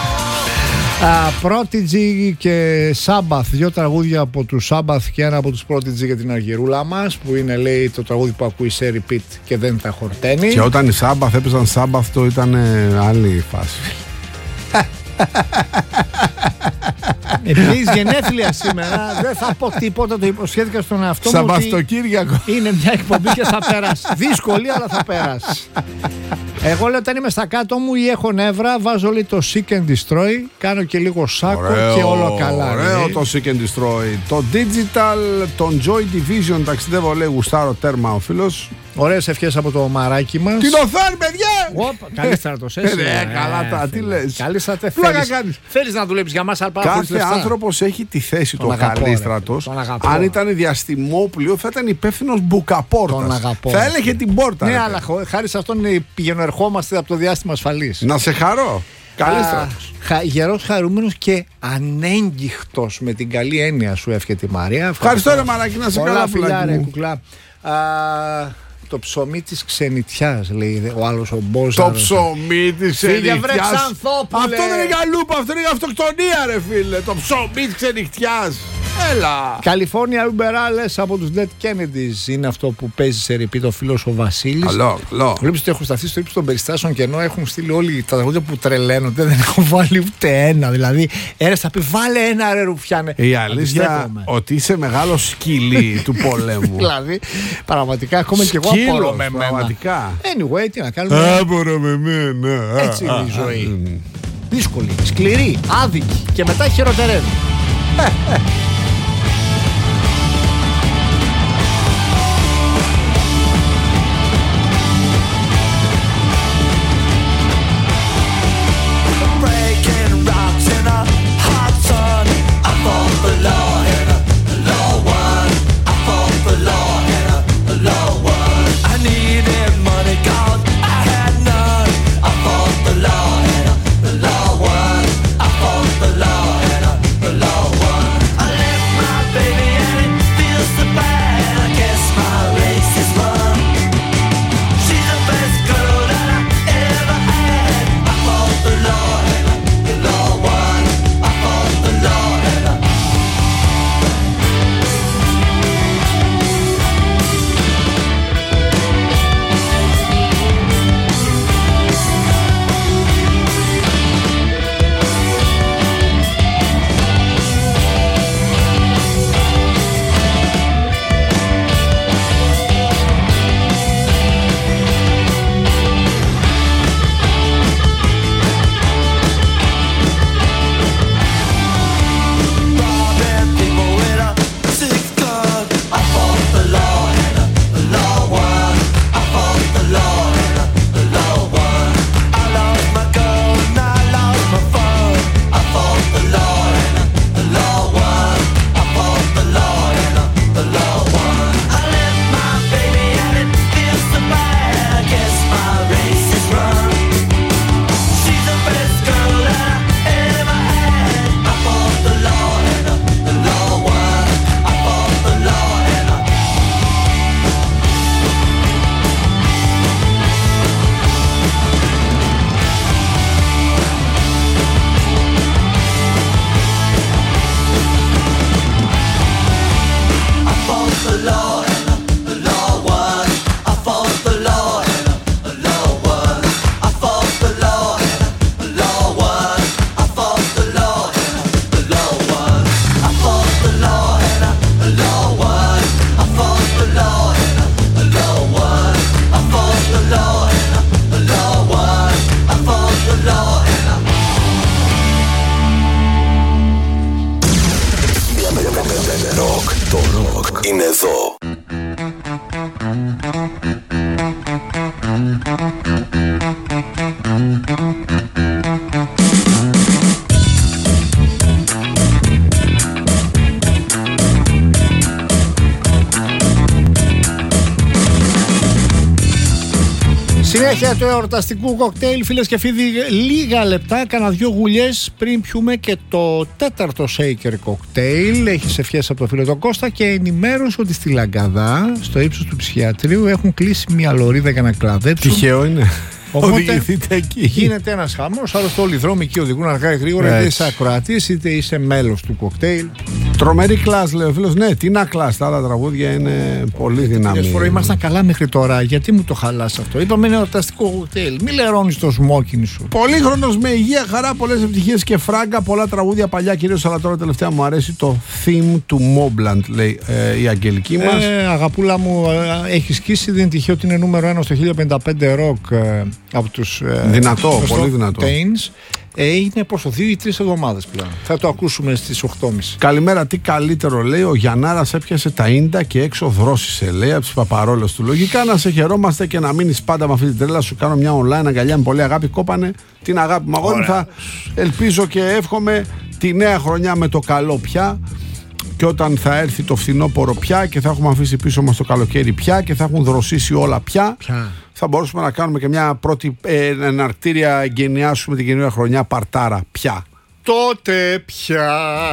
Prodigy και Sabbath, δύο τραγούδια από τους Sabbath και ένα από τους Prodigy για την Αργυρούλα μας, που είναι, λέει, το τραγούδι που ακούει σε repeat και δεν τα χορταίνει. Και όταν οι Sabbath έπαιζαν Sabbath, το ήταν άλλη φάση. Επίσης γενέθλια σήμερα. Δεν θα πω τίποτα, το υποσχέθηκα στον εαυτό μου. Σαββαστοκύριακο. Είναι μια εκπομπή και θα περάσει. Δύσκολη, αλλά θα περάσει. Εγώ λέω όταν είμαι στα κάτω μου ή έχω νεύρα, βάζω λίγο το Seek and Destroy, κάνω και λίγο σάκο και όλο καλά. Ωραίο το Seek and Destroy. Το Digital, τον Joy Division, ταξιδεύω λέει γουστάρω τέρμα ο φίλος. Ωραίες ευχές από το μαράκι μας. Την οθόνη, παιδιά! Καλύτερα το σέσει. Καλά τα, τι λες. Καλήσατε, θέλεις να δουλέψεις για μας, αλλά κάθε άνθρωπος έχει τη θέση του. Ο Καλίστρατος, αν ήταν διαστημόπλιο, θα ήταν υπεύθυνος μπουκαπόρτας. Θα έλεγε την πόρτα. Ναι, αλλά χάρη σε αυτόν πηγαινοερχόμαστε από το διάστημα ασφαλής. Να σε χαρώ. Καλίστρατος. Γερός, χαρούμενος και ανέγκυχτος, με την καλή έννοια σου εύχεται η Μαρία. Ευχαριστώ ρε μαράκι, να σε καλά φιλιά κουκλά. Το ψωμί της ξενιτιάς, λέει ο άλλος ο Μπόζαρος. Το ψωμί της ξενιτιάς. Αυτό δεν είναι για λούπα, αυτό είναι για αυτοκτονία ρε φίλε. Το ψωμί της ξενιτιάς. Έλα. California Uberales από τους Dead Kennedys είναι αυτό που παίζει σε repeat ο φίλος ο Βασίλης. Καλό. Βλέπεις ότι έχουν σταθεί στο ύψος των περιστάσεων και ενώ έχουν στείλει όλοι τα τραγούδια που τρελαίνονται, δεν έχω βάλει ούτε ένα. Δηλαδή, ένας θα πει βάλε ένα ρε ρουφιάνε. Η αλήθεια ότι είσαι μεγάλο σκυλί του πολέμου. Δηλαδή, πραγματικά ακόμα και εγώ απορώ με μένα. Anyway, τι να κάνουμε. Απορώ με μένα. Έτσι είναι η ζωή. Δύσκολη, σκληρή, άδικη και μετά χειροτερεύει. είναι εδώ. Συνέχεια του εορταστικού κοκτέιλ, φίλες και φίλοι, λίγα λεπτά, κάνα δυο γουλιές πριν πιούμε και το τέταρτο shaker κοκτέιλ. Έχεις ευχές από το φίλο τον Κώστα και ενημέρωσε ότι στη Λαγκαδά, στο ύψος του ψυχιατρίου, έχουν κλείσει μια λωρίδα για να κλαδέψουν. Τυχαίο είναι. Οπότε οδηγηθείτε εκεί. Γίνεται ένας χαμός, άλλωστε όλοι οι δρόμοι εκεί οδηγούν αργά ή γρήγορα, είτε είσαι ακροατής είτε είσαι μέλος του κοκτέιλ. Τρομερή κλάσ, λέει ο φίλος. Ναι, τι να κλάσ, τα άλλα τραγούδια είναι πολύ δυνατά. Φορά ήμασταν καλά μέχρι τώρα. Γιατί μου το χαλάς αυτό? Είπαμε είναι εορταστικό κοκτέιλ. Μη λερώνεις το σμόκινγκ σου. Πολύχρονος με υγεία, χαρά, πολλές ευτυχίες και φράγκα. Πολλά τραγούδια παλιά κυρίως, αλλά τώρα τελευταία μου αρέσει το theme του Mobland, λέει η Αγγελική μας. Αγαπούλα μου, έχει σκίσει. Δεν είναι τυχαίο ότι είναι νούμερο 1 στο 1055 ροκ από τους. Δυνατό, πολύ δυνατό. Είναι πόσο, 2 ή 3 εβδομάδες πλέον. Θα το ακούσουμε στις 8.30. Καλημέρα, τι καλύτερο, λέει. Ο Γιαννάρας έπιασε τα ίντα και έξω δρόσισε, λέει, από τις παπαρόλες του. Λογικά να σε χαιρόμαστε και να μείνεις πάντα με αυτή την τρέλα. Σου κάνω μια online αγκαλιά με πολύ αγάπη. Κόπανε την αγάπη μου. Θα ελπίζω και εύχομαι τη νέα χρονιά με το καλό πια. Και όταν θα έρθει το φθινόπωρο πια και θα έχουμε αφήσει πίσω μας το καλοκαίρι πια και θα έχουν δροσίσει όλα πια. Θα μπορούσαμε να κάνουμε και μια πρώτη εναρκτήρια εγκαινιάσουμε την καινούργια χρονιά παρτάρα πια. Τότε πια.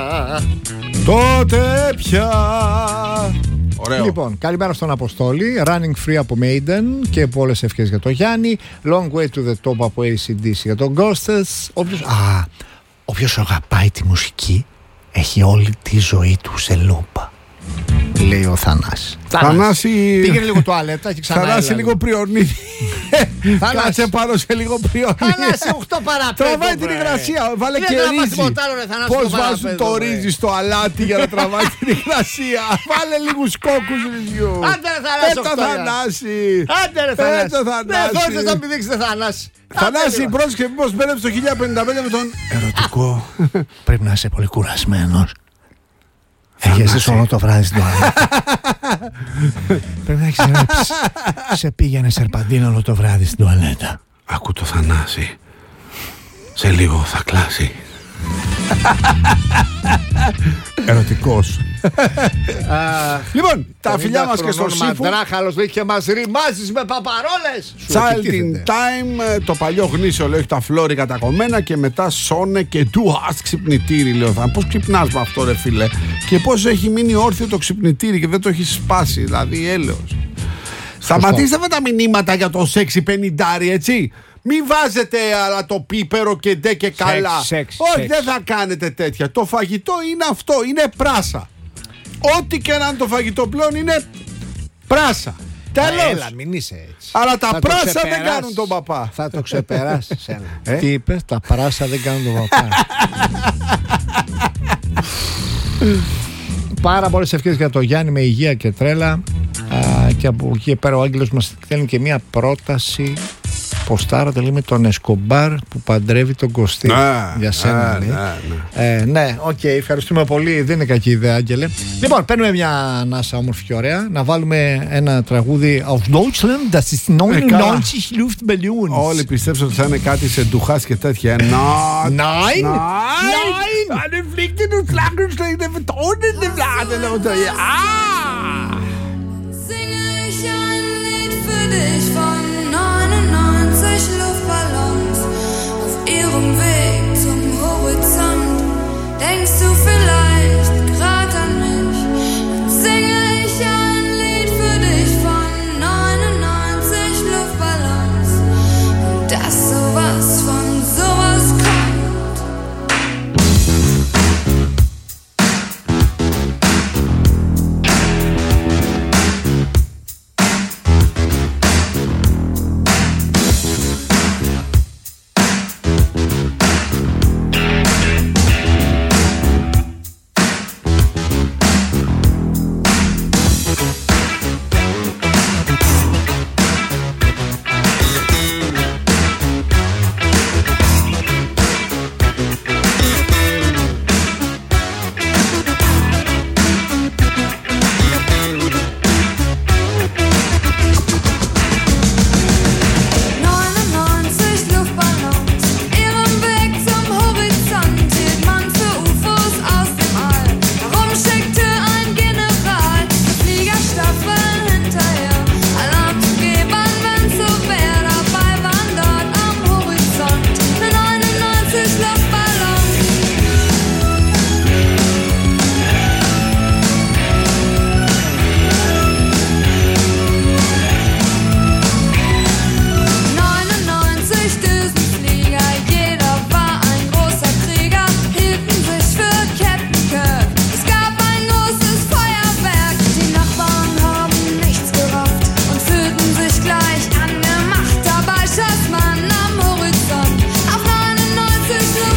Ωραίο. Λοιπόν, καλημέρα στον Αποστόλη. Running Free από Maiden και πολλές ευχές για το Γιάννη. Long Way to the Top από AC/DC για τον Ghostess. Όποιος αγαπάει τη μουσική έχει όλη τη ζωή του σε λούπα, λέει ο Θανάσης. Θανάση, πήγαινε λίγο τουαλέτα και ξανά. Θανάση λίγο πριονίδι. Κάτσε πάνω σε λίγο πριονίδι. Θανάση 8 παραπέντε. Τραβάει την υγρασία. Βάλε και ρύζι. Πώς βάζουν το ρύζι στο αλάτι για να τραβάει την υγρασία. Βάλε λίγους κόκκους ρυζιού. Άντε ρε Θανάση. Άντε ρε Θανάση. Δεν θέλεις να μην δείξετε Θανάση. Θανάση, πρόσεξε μήπως μπαίνεις το 1055 με τον ερωτικό. Πρέπει να είσαι πολύ κουρασμένος. Έχεις όλο το βράδυ στην τουαλέτα. Πρέπει να έχεις ρέψει. Σε πήγαινε σερπαντίνα όλο το βράδυ στην τουαλέτα. Ακού το Θανάση. Σε λίγο θα κλάσει. Ερωτικός. Λοιπόν, τα φιλιά μας και στο Σύφου. Μαντράχαλος λέει και μας ρημάζεις με παπαρόλες. Child in Time, το παλιό γνήσιο λέει, έχει τα φλόρικα τα κομμένα και μετά σώνε και ντουάς ξυπνητήρι, λέω. Πώς ξυπνάς με αυτό, ρε φίλε, και πώς έχει μείνει όρθιο το ξυπνητήρι και δεν το έχει σπάσει, δηλαδή έλεος. Σταματήστε με τα μηνύματα για το σεξι 50, έτσι. Μην βάζετε αλλά το πίπερο και ντε και καλά. Όχι, δεν θα κάνετε τέτοια. Το φαγητό είναι αυτό, είναι πράσα. Ό,τι και να είναι το φαγητό πλέον είναι πράσα. Τέλος. Έλα, μην είσαι έτσι. Αλλά τα πράσα δεν κάνουν τον παπά. Θα το ξεπεράσεις. Τι είπες, τα πράσα δεν κάνουν τον παπά. Πάρα πολλές ευχές για το Γιάννη με υγεία και τρέλα. Και από εκεί πέρα ο Άγγελος μας θέλει και μια πρόταση. Ποστάρατε, λέει, με τον Εσκομπάρ που παντρεύει τον Κωστή. Για σένα, ναι, οκ, ευχαριστούμε πολύ. Δεν είναι κακή ιδέα, Άγγελε. Λοιπόν, παίρνουμε μια ανάσα όμορφη και ωραία. Να βάλουμε ένα τραγούδι Aus Deutschland, das ist 99 Luftballons. Όλοι πιστεύουν ότι θα είναι κάτι σε ντουχάς και τέτοια. Nein! Alle fliegen und schlagen und schlägt den Tonnen im Laden. Singe ich ein Lied für dich von